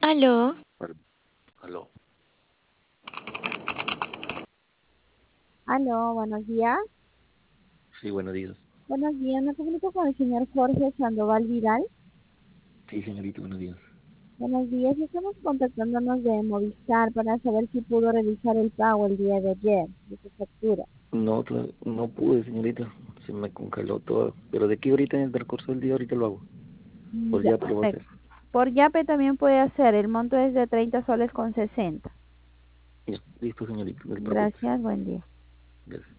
Aló, Al- Aló. Aló, buenos días. Sí, buenos días. Buenos días, me comunico con el señor Jorge Sandoval Vidal. Sí, señorita, buenos días. Buenos días, estamos contactándonos de Movistar para saber si pudo realizar el pago el día de ayer de su factura. No, no pude, señorita. Se me congeló todo. Pero de aquí ahorita en el transcurso del día, ahorita lo hago. Pues Ya, ya te lo voy a perfecto. hacer. Por Yape también puede hacer, el monto es de 30 soles con 60. Ya, listo, señorita, no te preocupes. Gracias, buen día. Gracias.